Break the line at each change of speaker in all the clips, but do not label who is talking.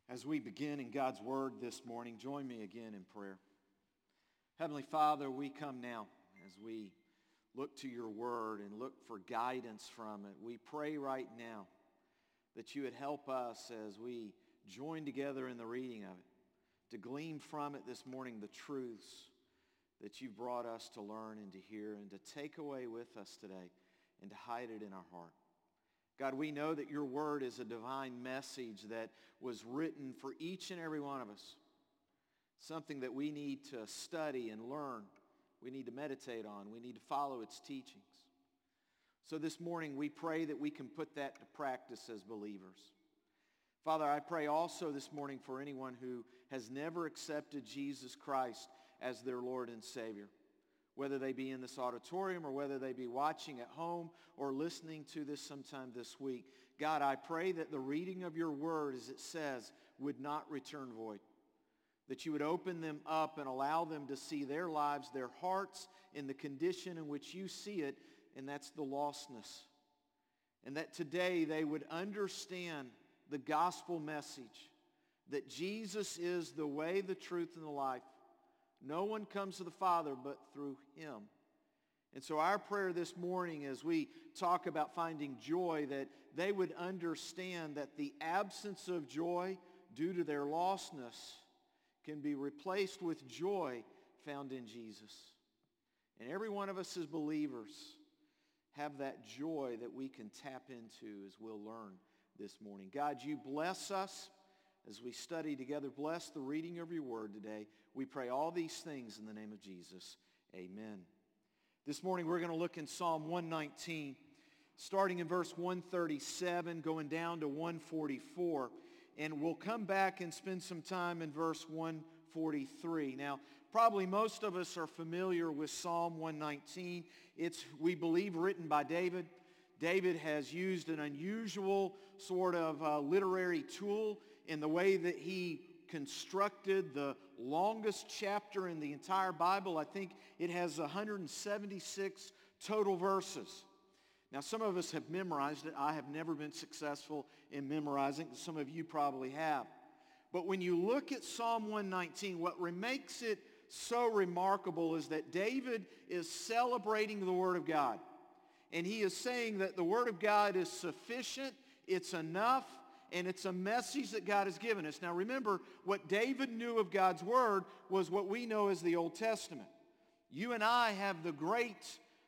As we begin in God's Word this morning, join me again in prayer. Heavenly Father, we come now as we look to your Word and look for guidance from it. We pray right now that you would help us as we join together in the reading of it, to glean from it this morning the truths that you've brought us to learn and to hear and to take away with us today and to hide it in our heart. God, we know that your word is a divine message that was written for each and every one of us. Something that we need to study and learn. We need to meditate on. We need to follow its teachings. So this morning we pray that we can put that to practice as believers. Father, I pray also this morning for anyone who has never accepted Jesus Christ as their Lord and Savior. Whether they be in this auditorium or whether they be watching at home or listening to this sometime this week. God, I pray that the reading of your word, as it says, would not return void. That you would open them up and allow them to see their lives, their hearts in the condition in which you see it, and that's the lostness. And that today they would understand the gospel message, that Jesus is the way, the truth, and the life. No one comes to the Father but through him. And so our prayer this morning as we talk about finding joy, that they would understand that the absence of joy due to their lostness can be replaced with joy found in Jesus. And every one of us as believers have that joy that we can tap into as we'll learn this morning. God, you bless us. As we study together, bless the reading of your word today. We pray all these things in the name of Jesus. Amen. This morning we're going to look in Psalm 119, starting in verse 137, going down to 144. And we'll come back and spend some time in verse 143. Now, probably most of us are familiar with Psalm 119. It's, we believe, written by David. David has used an unusual sort of literary tool in the way that he constructed the longest chapter in the entire Bible. I think it has 176 total verses. Now, some of us have memorized it. I have never been successful in memorizing it. Some of you probably have. But when you look at Psalm 119, what makes it so remarkable is that David is celebrating the Word of God. And he is saying that the Word of God is sufficient, it's enough, and it's a message that God has given us. Now remember, what David knew of God's Word was what we know as the Old Testament. You and I have the great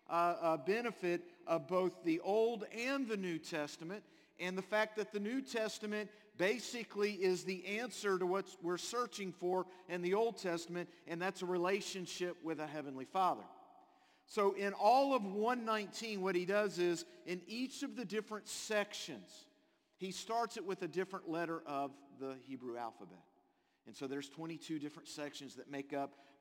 benefit of both the Old and the New Testament, and the fact that the New Testament basically is the answer to what we're searching for in the Old Testament, and that's a relationship with a Heavenly Father. So in all of 119, what he does is, in each of the different sections, he starts it with a different letter of the Hebrew alphabet. And so there's 22 different sections that make up the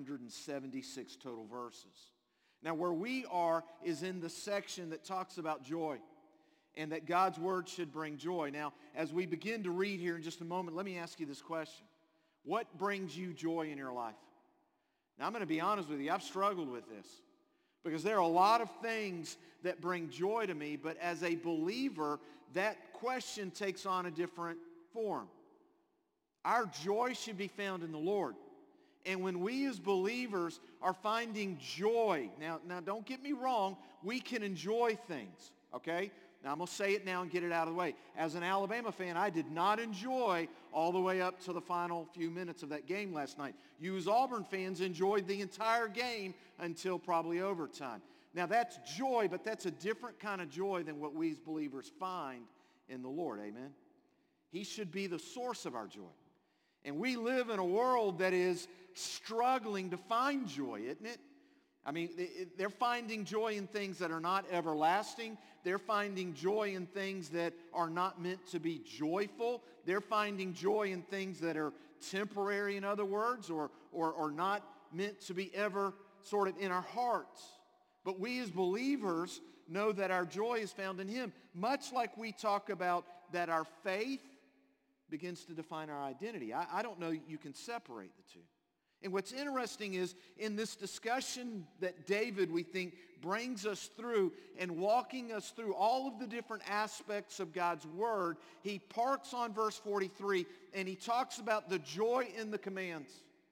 176 total verses. Now where we are is in the section that talks about joy and that God's word should bring joy. Now, as we begin to read here in just a moment, let me ask you this question. What brings you joy in your life? Now, I'm going to be honest with you. I've struggled with this because there are a lot of things that bring joy to me, but as a believer, that question takes on a different form. Our joy should be found in the Lord. And when we as believers are finding joy, now don't get me wrong, we can enjoy things, okay? Now I'm going to say it now and get it out of the way. As an Alabama fan, I did not enjoy all the way up to the final few minutes of that game last night. You as Auburn fans enjoyed the entire game until probably overtime. Now that's joy, but that's a different kind of joy than what we as believers find in the Lord, amen? He should be the source of our joy. And we live in a world that is struggling to find joy, isn't it? I mean, they're finding joy in things that are not everlasting. They're finding joy in things that are not meant to be joyful. They're finding joy in things that are temporary, in other words, or not meant to be ever sort of in our hearts. But we as believers know that our joy is found in him. Much like we talk about that our faith begins to define our identity. I don't know you can separate the two. And what's interesting is in this discussion that David, we think, brings us through and walking us through all of the different aspects of God's Word, he parks on verse 43 and he talks about the joy in the commands.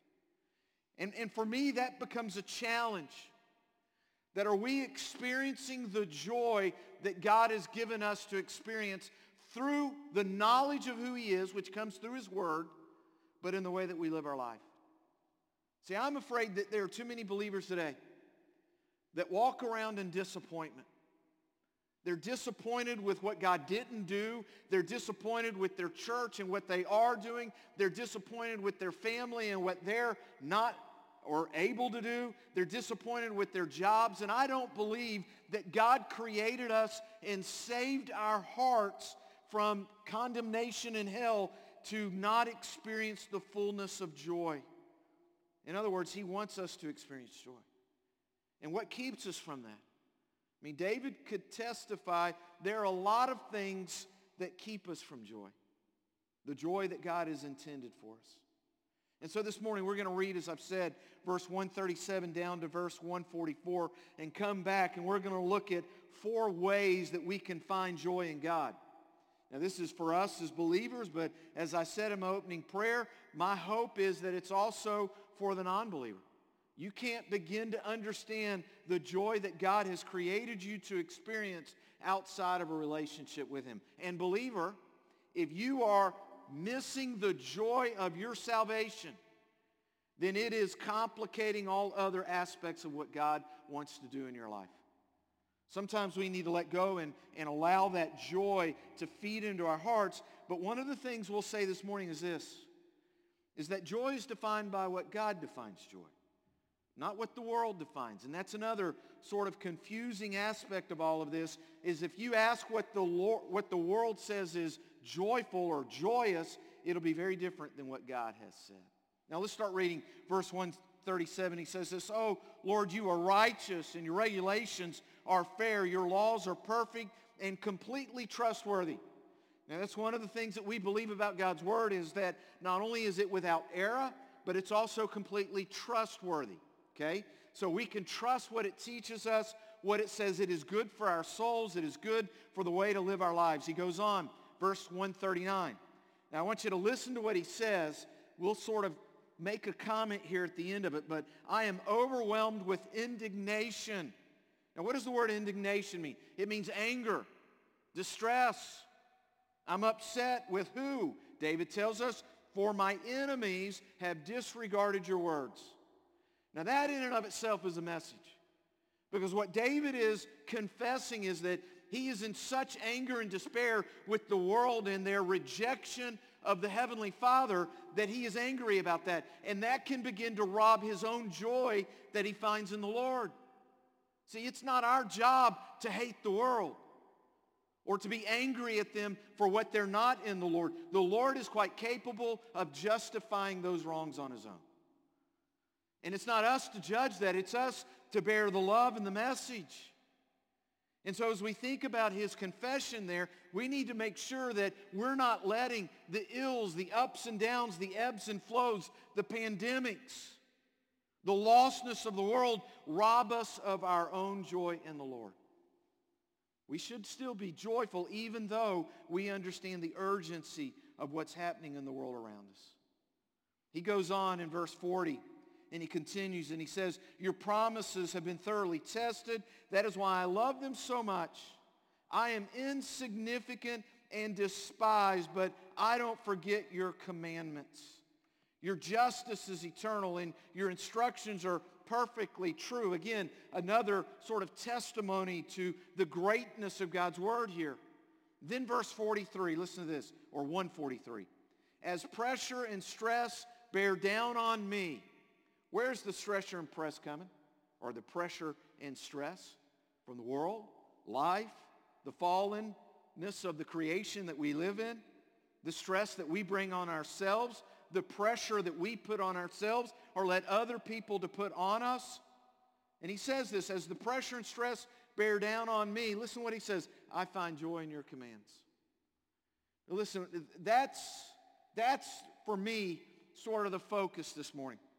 And for me, that becomes a challenge. That are we experiencing the joy that God has given us to experience through the knowledge of who he is, which comes through his Word, but in the way that we live our life? See, I'm afraid that there are too many believers today that walk around in disappointment. They're disappointed with what God didn't do. They're disappointed with their church and what they are doing. They're disappointed with their family and what they're not or able to do. They're disappointed with their jobs. And I don't believe that God created us and saved our hearts from condemnation and hell to not experience the fullness of joy. In other words, he wants us to experience joy. And what keeps us from that? I mean, David could testify there are a lot of things that keep us from joy. The joy that God has intended for us. And so this morning we're going to read, as I've said, verse 137 down to verse 144 and come back and we're going to look at 4 ways that we can find joy in God. Now this is for us as believers, but as I said in my opening prayer, my hope is that it's also for the non-believer. You can't begin to understand the joy that God has created you to experience outside of a relationship with him. And believer, if you are missing the joy of your salvation, then it is complicating all other aspects of what God wants to do in your life. Sometimes we need to let go and allow that joy to feed into our hearts. But one of the things we'll say this morning is this, is that joy is defined by what God defines joy, not what the world defines. And that's another sort of confusing aspect of all of this, is if you ask what the world says is joyful or joyous, it'll be very different than what God has said. Now let's start reading verse 137. He says this, "Oh, Lord, you are righteous and your regulations are fair. Your laws are perfect and completely trustworthy." Now that's one of the things that we believe about God's Word, is that not only is it without error, but it's also completely trustworthy. Okay? So we can trust what it teaches us, what it says it is good for our souls, it is good for the way to live our lives. He goes on, verse 139. Now I want you to listen to what he says. We'll sort of make a comment here at the end of it, but I am overwhelmed with indignation. Now what does the word indignation mean? It means anger, distress. I'm upset with who? David tells us, "For my enemies have disregarded your words." Now that in and of itself is a message. Because what David is confessing is that he is in such anger and despair with the world and their rejection of the Heavenly Father that he is angry about that. And that can begin to rob his own joy that he finds in the Lord. See, it's not our job to hate the world or to be angry at them for what they're not in the Lord. The Lord is quite capable of justifying those wrongs on his own. And it's not us to judge that. It's us to bear the love and the message. And so as we think about his confession there, we need to make sure that we're not letting the ills, the ups and downs, the ebbs and flows, the pandemics, the lostness of the world rob us of our own joy in the Lord. We should still be joyful even though we understand the urgency of what's happening in the world around us. He goes on in verse 40. And he continues and he says, "Your promises have been thoroughly tested. That is why I love them so much. I am insignificant and despised, but I don't forget your commandments. Your justice is eternal and your instructions are perfectly true." Again, another sort of testimony to the greatness of God's Word here. Then verse 43, listen to this, or 143. "As pressure and stress bear down on me." Where's the pressure and press coming? Or the pressure and stress? From the world, life, the fallenness of the creation that we live in, the stress that we bring on ourselves, the pressure that we put on ourselves or let other people to put on us. And he says this, "As the pressure and stress bear down on me," listen to what he says, "I find joy in your commands." Now listen, that's for me sort of the focus this morning.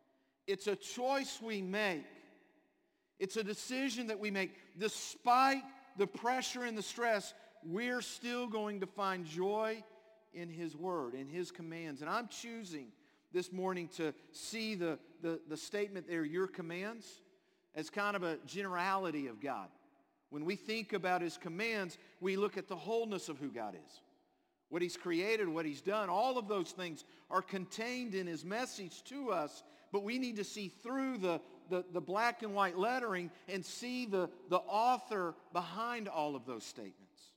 It's a choice we make. It's a decision that we make. Despite the pressure and the stress, we're still going to find joy in His Word, in His commands. And I'm choosing this morning to see the statement there, your commands, as kind of a generality of God. When we think about His commands, we look at the wholeness of who God is. What He's created, what He's done, all of those things are contained in His message to us, but we need to see through the black and white lettering and see the author behind all of those statements.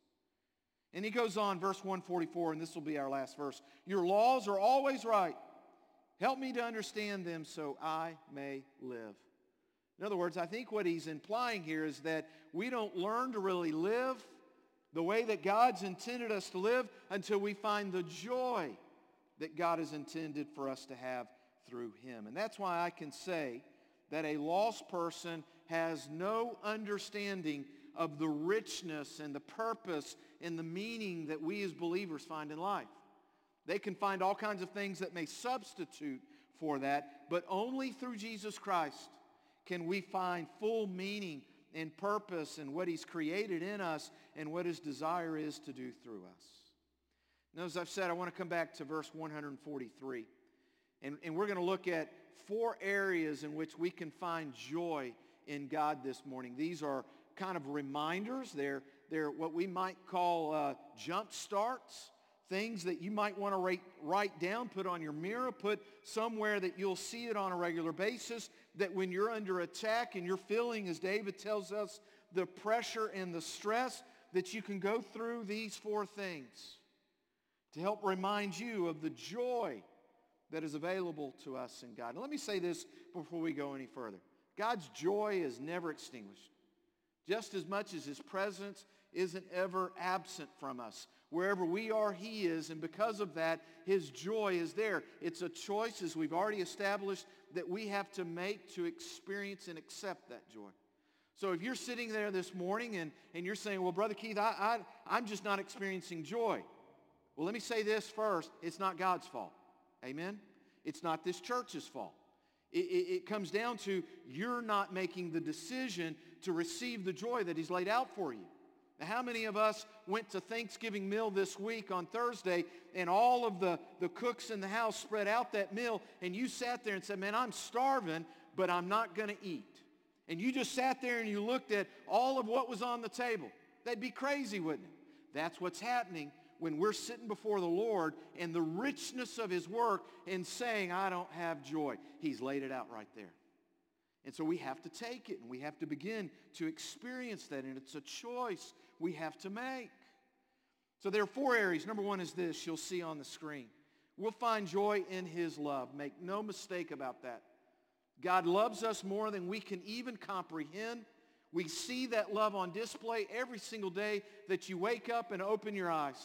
And he goes on, verse 144, and this will be our last verse. Your laws are always right. Help me to understand them so I may live. In other words, I think what he's implying here is that we don't learn to really live the way that God's intended us to live until we find the joy that God has intended for us to have through Him. And that's why I can say that a lost person has no understanding of the richness and the purpose and the meaning that we as believers find in life. They can find all kinds of things that may substitute for that, but only through Jesus Christ can we find full meaning and purpose in what He's created in us and what His desire is to do through us. Now, as I've said, I want to come back to verse 143. And we're going to look at 4 areas in which we can find joy in God this morning. These are kind of reminders. They're what we might call jump starts, things that you might want to write down, put on your mirror, put somewhere that you'll see it on a regular basis, that when you're under attack and you're feeling, as David tells us, the pressure and the stress, that you can go through these 4 things to help remind you of the joy that is available to us in God. And let me say this before we go any further. God's joy is never extinguished. Just as much as His presence isn't ever absent from us. Wherever we are, He is, and because of that, His joy is there. It's a choice, as we've already established, that we have to make to experience and accept that joy. So if you're sitting there this morning and you're saying, well, Brother Keith, I'm just not experiencing joy. Well, let me say this first. It's not God's fault. Amen? It's not this church's fault. It comes down to you're not making the decision to receive the joy that He's laid out for you. Now, how many of us went to Thanksgiving meal this week on Thursday and all of the cooks in the house spread out that meal and you sat there and said, man, I'm starving, but I'm not going to eat. And you just sat there and you looked at all of what was on the table. That'd be crazy, wouldn't it? That's what's happening when we're sitting before the Lord and the richness of His work and saying, I don't have joy. He's laid it out right there. And so we have to take it and we have to begin to experience that. And it's a choice we have to make. So there are 4 areas. Number 1 is this, you'll see on the screen. We'll find joy in His love. Make no mistake about that. God loves us more than we can even comprehend. We see that love on display every single day that you wake up and open your eyes.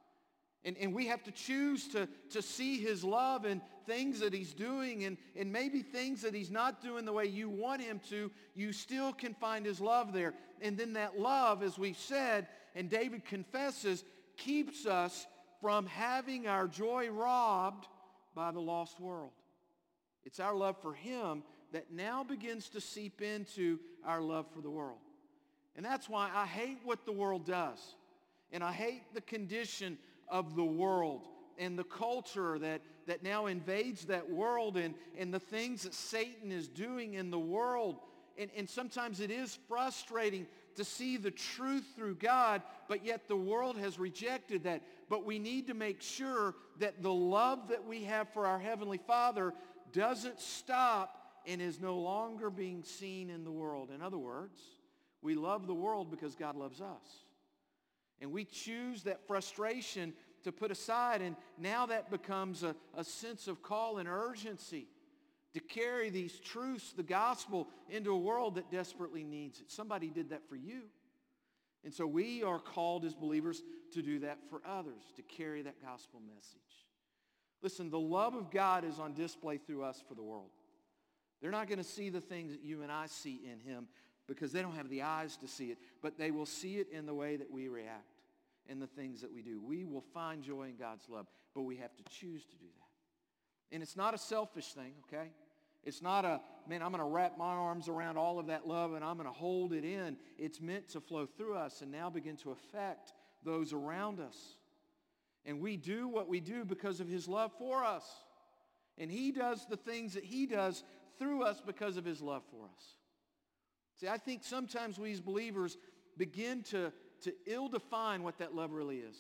And we have to choose to see His love in things that He's doing and maybe things that He's not doing the way you want Him to. You still can find His love there. And then that love, as we've said, and David confesses, keeps us from having our joy robbed by the lost world. It's our love for Him that now begins to seep into our love for the world. And that's why I hate what the world does. And I hate the condition of the world and the culture that now invades that world and the things that Satan is doing in the world. And sometimes it is frustrating to see the truth through God, but yet the world has rejected that. But we need to make sure that the love that we have for our Heavenly Father doesn't stop and is no longer being seen in the world. In other words, we love the world because God loves us. And we choose that frustration to put aside, and now that becomes a sense of call and urgency to carry these truths, the gospel, into a world that desperately needs it. Somebody did that for you. And so we are called as believers to do that for others, to carry that gospel message. Listen, the love of God is on display through us for the world. They're not going to see the things that you and I see in Him because they don't have the eyes to see it, but they will see it in the way that we react and the things that we do. We will find joy in God's love, but we have to choose to do that. And it's not a selfish thing, okay? It's not man, I'm going to wrap my arms around all of that love and I'm going to hold it in. It's meant to flow through us and now begin to affect those around us. And we do what we do because of his love for us. And he does the things that he does through us because of his love for us. See, I think sometimes we as believers begin to ill-define what that love really is.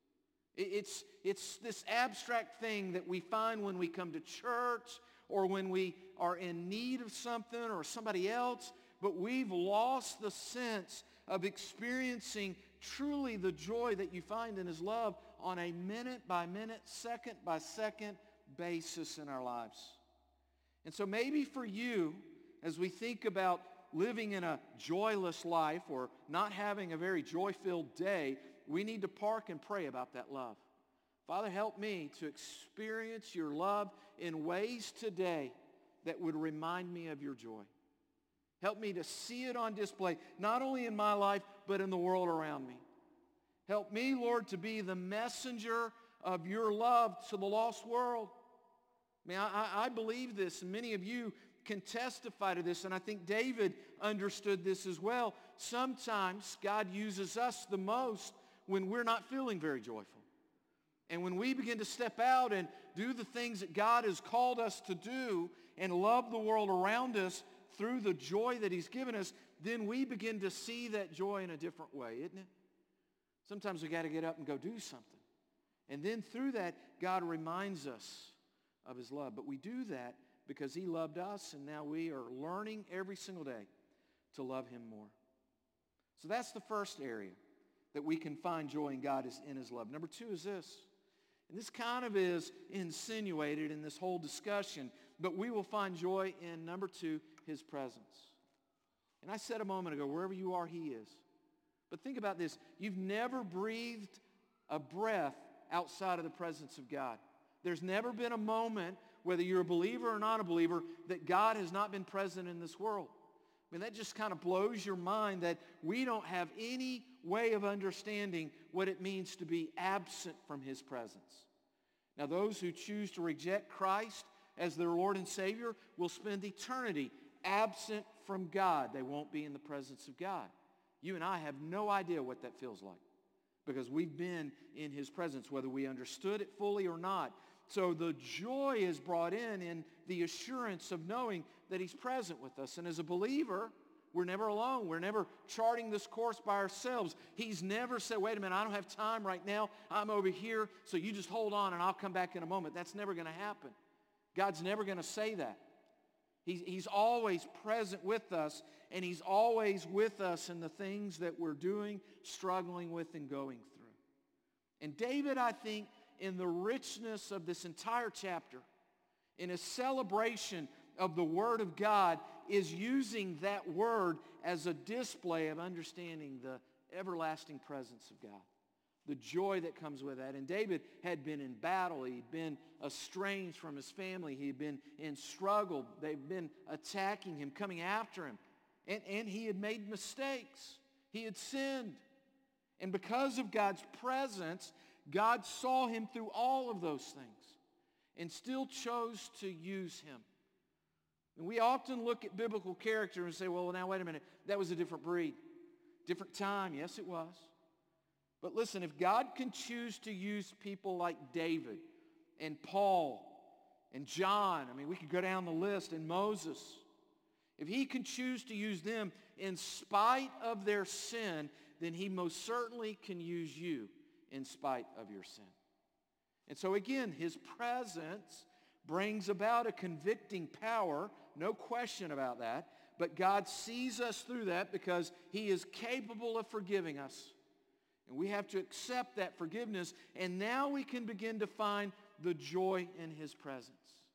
It's this abstract thing that we find when we come to church or when we are in need of something or somebody else, but we've lost the sense of experiencing truly the joy that you find in his love on a minute-by-minute, second-by-second basis in our lives. And so maybe for you, as we think about living in a joyless life or not having a very joy-filled day, we need to park and pray about that love. Father, help me to experience your love in ways today that would remind me of your joy. Help me to see it on display, not only in my life, but in the world around me. Help me, Lord, to be the messenger of your love to the lost world. I mean, I believe this, and many of you can testify to this, and I think David understood this as well. Sometimes God uses us the most when we're not feeling very joyful. And when we begin to step out and do the things that God has called us to do and love the world around us through the joy that he's given us, then we begin to see that joy in a different way, isn't it? Sometimes we got to get up and go do something. And then through that, God reminds us of his love. But we do that because he loved us, and now we are learning every single day to love him more. So that's the first area that we can find joy in God is in his love. Number two is this. And this kind of is insinuated in this whole discussion, but we will find joy in, number two, his presence. And I said a moment ago, wherever you are, he is. But think about this. You've never breathed a breath outside of the presence of God. There's never been a moment, whether you're a believer or not a believer, that God has not been present in this world. I mean, that just kind of blows your mind that we don't have any way of understanding what it means to be absent from his presence. Now, those who choose to reject Christ as their Lord and Savior will spend eternity absent from God. They won't be in the presence of God. You and I have no idea what that feels like because we've been in his presence, whether we understood it fully or not. So the joy is brought in the assurance of knowing that he's present with us. And as a believer, we're never alone. We're never charting this course by ourselves. He's never said, wait a minute, I don't have time right now. I'm over here, so you just hold on and I'll come back in a moment. That's never going to happen. God's never going to say that. He's always present with us, and he's always with us in the things that we're doing, struggling with, and going through. And David, I think, in the richness of this entire chapter, in a celebration of the Word of God, is using that Word as a display of understanding the everlasting presence of God, the joy that comes with that. And David had been in battle. He'd been estranged from his family. He'd been in struggle. They'd been attacking him, coming after him. And he had made mistakes. He had sinned. And because of God's presence, God saw him through all of those things and still chose to use him. And we often look at biblical character and say, well, now wait a minute, that was a different breed, different time. Yes, it was. But listen, if God can choose to use people like David and Paul and John, I mean, we could go down the list, and Moses, if he can choose to use them in spite of their sin, then he most certainly can use you in spite of your sin. And so again, his presence brings about a convicting power, no question about that, but God sees us through that because he is capable of forgiving us. And we have to accept that forgiveness, and now we can begin to find the joy in his presence.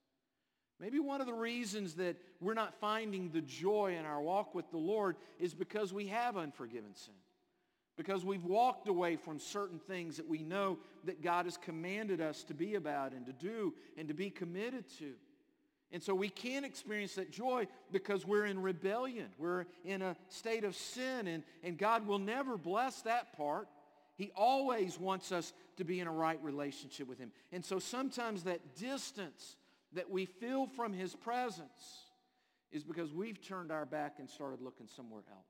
Maybe one of the reasons that we're not finding the joy in our walk with the Lord is because we have unforgiven sin. Because we've walked away from certain things that we know that God has commanded us to be about and to do and to be committed to. And so we can't experience that joy because we're in rebellion. We're in a state of sin, and God will never bless that part. He always wants us to be in a right relationship with him. And so sometimes that distance that we feel from his presence is because we've turned our back and started looking somewhere else.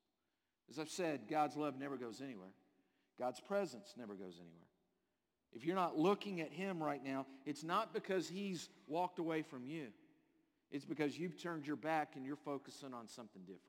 As I've said, God's love never goes anywhere. God's presence never goes anywhere. If you're not looking at him right now, it's not because he's walked away from you. It's because you've turned your back and you're focusing on something different.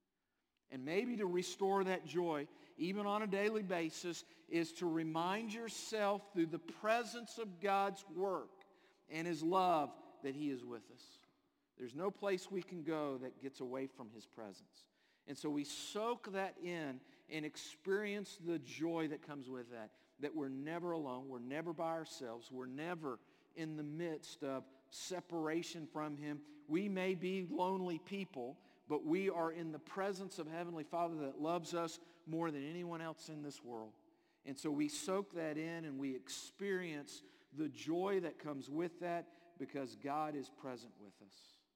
And maybe to restore that joy, even on a daily basis, is to remind yourself through the presence of God's work and his love that he is with us. There's no place we can go that gets away from his presence. And so we soak that in and experience the joy that comes with that we're never alone, we're never by ourselves, we're never in the midst of separation from him. We may be lonely people, but we are in the presence of Heavenly Father that loves us more than anyone else in this world. And so we soak that in and we experience the joy that comes with that because God is present with us.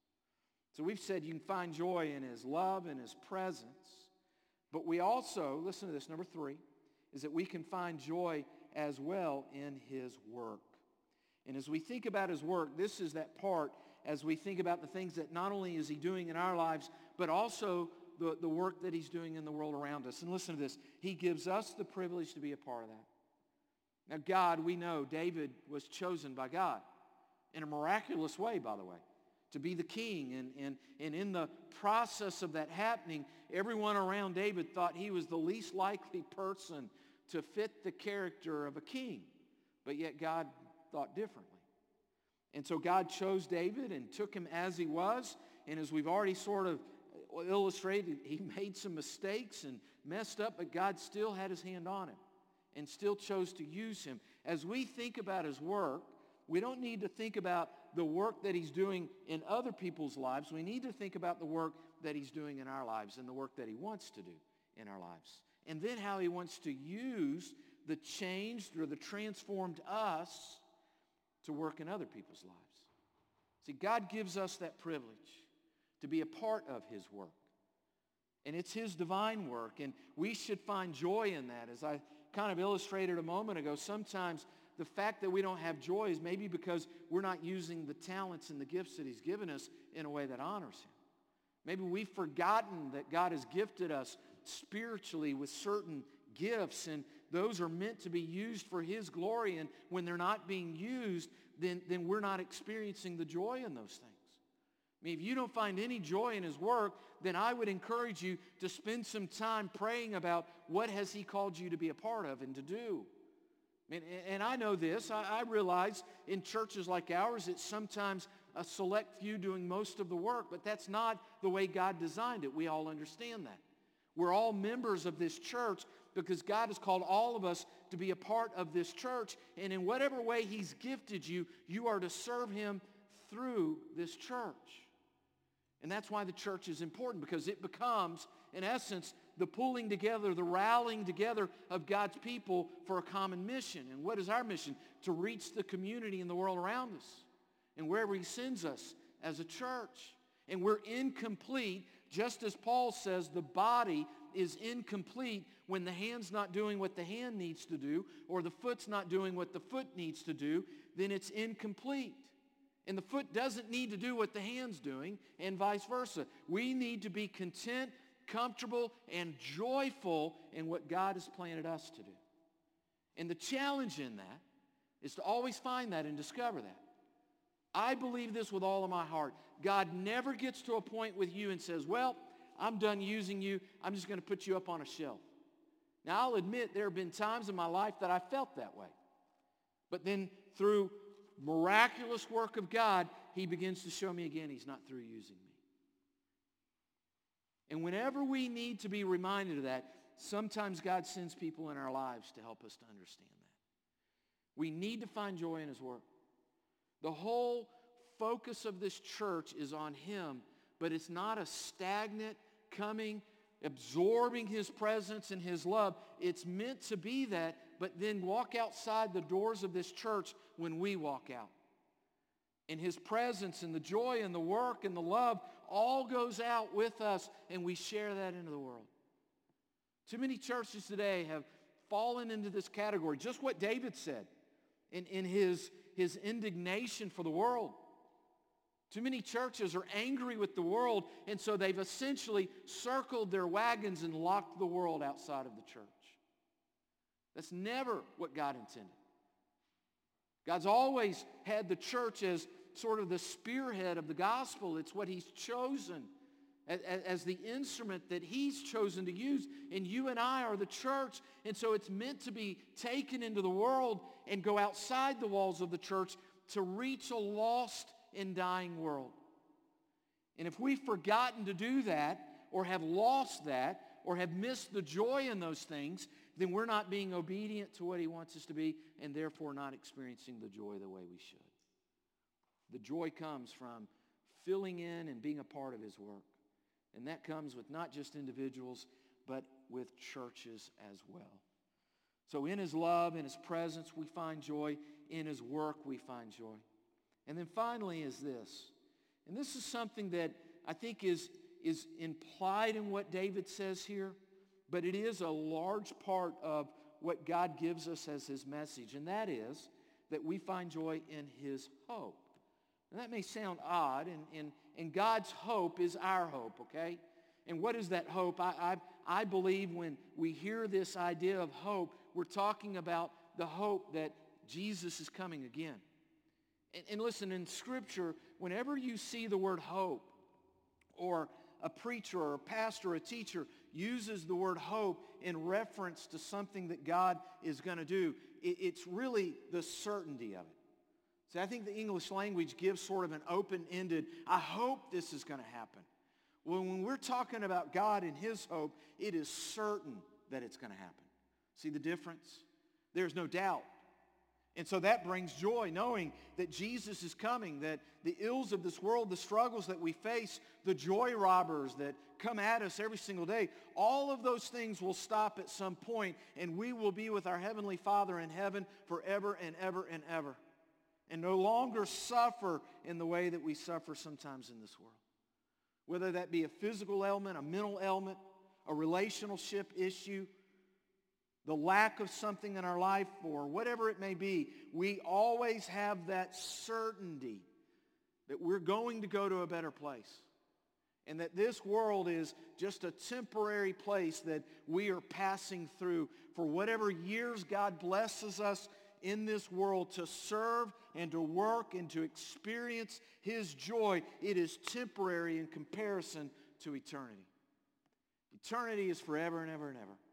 So we've said you can find joy in his love and his presence, but we also, listen to this, number 3, is that we can find joy as well in his work. And as we think about his work, this is that part as we think about the things that not only is he doing in our lives, but also the work that he's doing in the world around us. And listen to this. He gives us the privilege to be a part of that. Now, God, we know David was chosen by God in a miraculous way, by the way, to be the king. And in the process of that happening, everyone around David thought he was the least likely person to fit the character of a king. But yet God thought differently. And so God chose David and took him as he was. And as we've already sort of illustrated, he made some mistakes and messed up, but God still had his hand on him and still chose to use him. As we think about his work, we don't need to think about the work that he's doing in other people's lives. We need to think about the work that he's doing in our lives and the work that he wants to do in our lives. And then how he wants to use the changed or the transformed us to work in other people's lives. See, God gives us that privilege to be a part of his work. And it's his divine work, and we should find joy in that. As I kind of illustrated a moment ago, sometimes the fact that we don't have joy is maybe because we're not using the talents and the gifts that he's given us in a way that honors him. Maybe we've forgotten that God has gifted us spiritually with certain gifts, and those are meant to be used for his glory, and when they're not being used, then we're not experiencing the joy in those things. I mean, if you don't find any joy in his work, then I would encourage you to spend some time praying about what has he called you to be a part of and to do. And I know this. I realize in churches like ours, it's sometimes a select few doing most of the work, but that's not the way God designed it. We all understand that. We're all members of this church because God has called all of us to be a part of this church. And in whatever way he's gifted you, you are to serve him through this church. And that's why the church is important, because it becomes, in essence, the pulling together, the rallying together of God's people for a common mission. And what is our mission? To reach the community and the world around us and wherever he sends us as a church. And we're incomplete, just as Paul says, the body is incomplete when the hand's not doing what the hand needs to do, or the foot's not doing what the foot needs to do, then it's incomplete. And the foot doesn't need to do what the hand's doing, and vice versa. We need to be content, comfortable, and joyful in what God has planted us to do. And the challenge in that is to always find that and discover that. I believe this with all of my heart. God never gets to a point with you and says, well, I'm done using you. I'm just going to put you up on a shelf. Now, I'll admit there have been times in my life that I felt that way. But then through miraculous work of God, he begins to show me again he's not through using me. And whenever we need to be reminded of that, sometimes God sends people in our lives to help us to understand that. We need to find joy in his work. The whole focus of this church is on him, but it's not a stagnant coming, absorbing his presence and his love. It's meant to be that, but then walk outside the doors of this church when we walk out. And his presence and the joy and the work and the love all goes out with us, and we share that into the world. Too many churches today have fallen into this category, just what David said in his indignation for the world. Too many churches are angry with the world, and so they've essentially circled their wagons and locked the world outside of the church. That's never what God intended. God's always had the church as sort of the spearhead of the gospel. It's what he's chosen as the instrument that he's chosen to use. And you and I are the church. And so it's meant to be taken into the world and go outside the walls of the church to reach a lost and dying world. And if we've forgotten to do that, or have lost that, or have missed the joy in those things, then we're not being obedient to what he wants us to be, and therefore not experiencing the joy the way we should. The joy comes from filling in and being a part of his work. And that comes with not just individuals, but with churches as well. So in his love, in his presence, we find joy. In his work, we find joy. And then finally is this. And this is something that I think is implied in what David says here, but it is a large part of what God gives us as his message. And that is that we find joy in his hope. And that may sound odd, and God's hope is our hope, okay? And what is that hope? I believe when we hear this idea of hope, we're talking about the hope that Jesus is coming again. And listen, in Scripture, whenever you see the word hope, or a preacher or a pastor or a teacher uses the word hope in reference to something that God is going to do, it's really the certainty of it. See, I think the English language gives sort of an open-ended, I hope this is going to happen. Well, when we're talking about God and his hope, it is certain that it's going to happen. See the difference? There's no doubt. And so that brings joy, knowing that Jesus is coming, that the ills of this world, the struggles that we face, the joy robbers that come at us every single day, all of those things will stop at some point, and we will be with our Heavenly Father in heaven forever and ever and ever, and no longer suffer in the way that we suffer sometimes in this world. Whether that be a physical ailment, a mental ailment, a relationship issue, the lack of something in our life, or whatever it may be, we always have that certainty that we're going to go to a better place. And that this world is just a temporary place that we are passing through for whatever years God blesses us in this world to serve and to work and to experience his joy. It is temporary in comparison to eternity. Eternity is forever and ever and ever.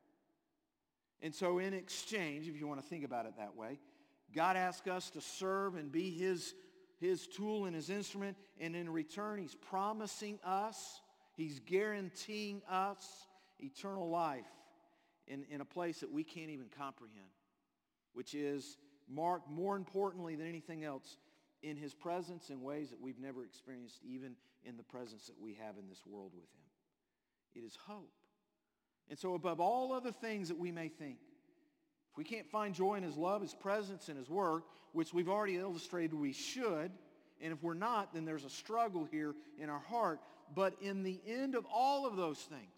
And so in exchange, if you want to think about it that way, God asks us to serve and be his tool and his instrument. And in return, he's promising us, he's guaranteeing us eternal life in a place that we can't even comprehend, which is marked more importantly than anything else in his presence in ways that we've never experienced, even in the presence that we have in this world with him. It is hope. And so above all other things that we may think, if we can't find joy in his love, his presence, and his work, which we've already illustrated we should, and if we're not, then there's a struggle here in our heart. But in the end of all of those things,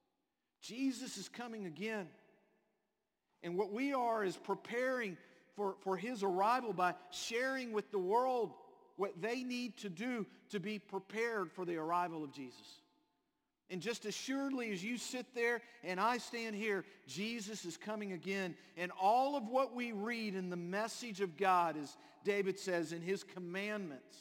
Jesus is coming again. And what we are is preparing for his arrival by sharing with the world what they need to do to be prepared for the arrival of Jesus. And just as surely as you sit there and I stand here, Jesus is coming again. And all of what we read in the message of God, as David says, in his commandments,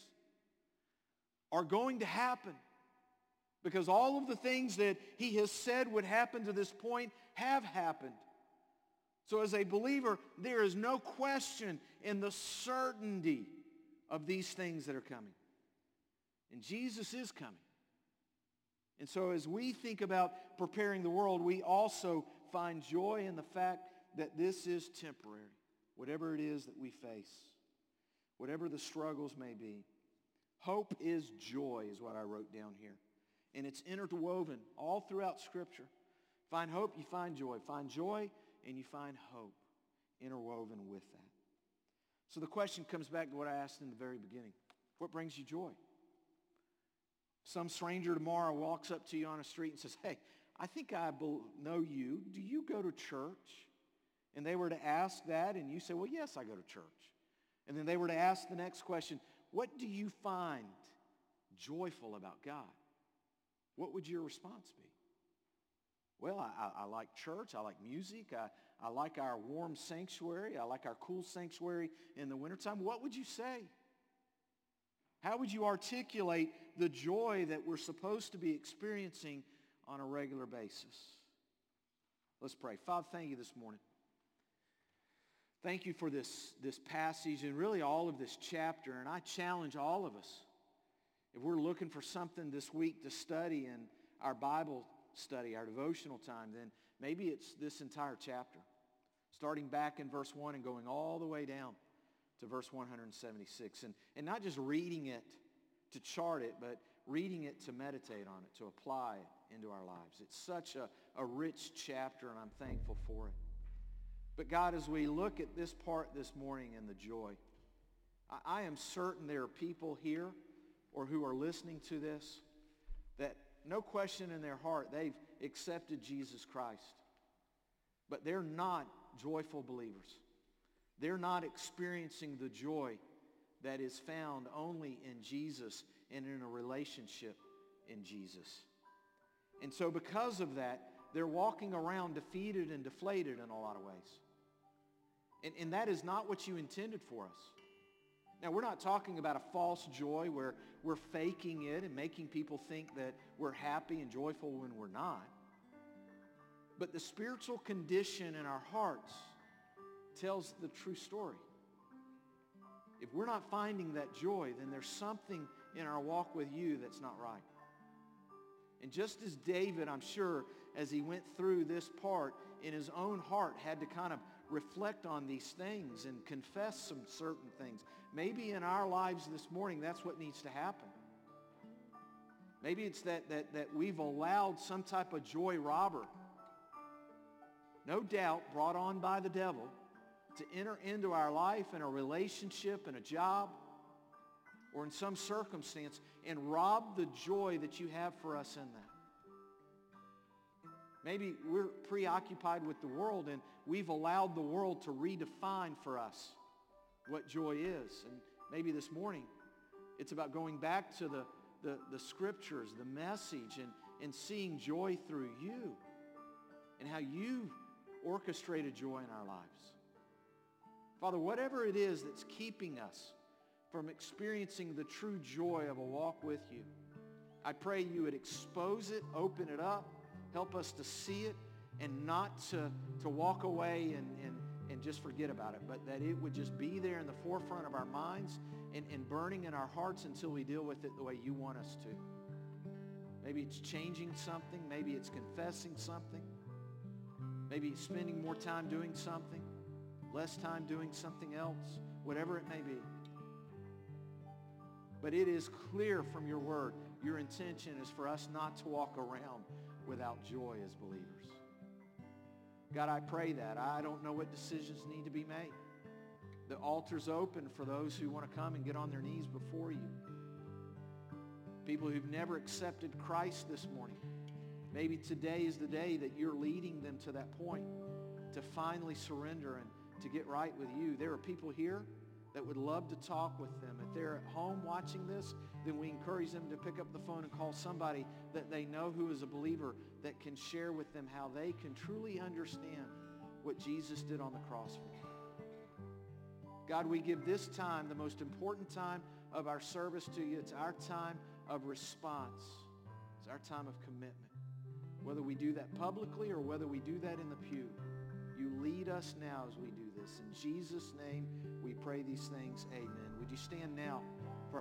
are going to happen. Because all of the things that he has said would happen to this point have happened. So as a believer, there is no question in the certainty of these things that are coming. And Jesus is coming. And so as we think about preparing the world, we also find joy in the fact that this is temporary. Whatever it is that we face, whatever the struggles may be. Hope is joy is what I wrote down here. And it's interwoven all throughout Scripture. Find hope, you find joy. Find joy, and you find hope interwoven with that. So the question comes back to what I asked in the very beginning. What brings you joy? Some stranger tomorrow walks up to you on a street and says, hey, I think I know you. Do you go to church? And they were to ask that, and you say, well, yes, I go to church. And then they were to ask the next question, what do you find joyful about God, what would your response be? Well, I like church. I like music. I like our warm sanctuary. I like our cool sanctuary in the wintertime. What would you say? How would you articulate the joy that we're supposed to be experiencing on a regular basis? Let's pray. Father, thank you this morning. Thank you for this passage and really all of this chapter. And I challenge all of us, if we're looking for something this week to study in our Bible study, our devotional time, then maybe it's this entire chapter, starting back in verse 1 and going all the way down to verse 176. And not just reading it to chart it, but reading it to meditate on it, to apply it into our lives. It's such a rich chapter, and I'm thankful for it. But God, as we look at this part this morning and the joy, I am certain there are people here or who are listening to this that no question in their heart, they've accepted Jesus Christ. But they're not joyful believers. They're not experiencing the joy that is found only in Jesus and in a relationship in Jesus. And so because of that, they're walking around defeated and deflated in a lot of ways. And that is not what you intended for us. Now, we're not talking about a false joy where we're faking it and making people think that we're happy and joyful when we're not. But the spiritual condition in our hearts tells the true story. If we're not finding that joy, then there's something in our walk with you that's not right. And just as David, I'm sure, as he went through this part in his own heart, had to kind of reflect on these things and confess some certain things. Maybe in our lives this morning, that's what needs to happen. Maybe it's that we've allowed some type of joy robber, no doubt brought on by the devil, to enter into our life in a relationship, in a job, or in some circumstance and rob the joy that you have for us in that. Maybe we're preoccupied with the world and we've allowed the world to redefine for us what joy is. And maybe this morning it's about going back to the scriptures, the message, and seeing joy through you and how you orchestrated joy in our lives. Father, whatever it is that's keeping us from experiencing the true joy of a walk with you, I pray you would expose it, open it up, help us to see it and not to walk away and just forget about it, but that it would just be there in the forefront of our minds and burning in our hearts until we deal with it the way you want us to. Maybe it's changing something. Maybe it's confessing something. Maybe it's spending more time doing something, less time doing something else, whatever it may be. But it is clear from your word, your intention is for us not to walk around without joy as believers. God, I pray that. I don't know what decisions need to be made. The altar's open for those who want to come and get on their knees before you. People who've never accepted Christ this morning. Maybe today is the day that you're leading them to that point to finally surrender and to get right with you. There are people here that would love to talk with them. If they're at home watching this, then we encourage them to pick up the phone and call somebody that they know who is a believer that can share with them how they can truly understand what Jesus did on the cross for them. God, we give this time, the most important time of our service to you. It's our time of response. It's our time of commitment. Whether we do that publicly or whether we do that in the pew, you lead us now as we do this. In Jesus' name, we pray these things. Amen. Would you stand now?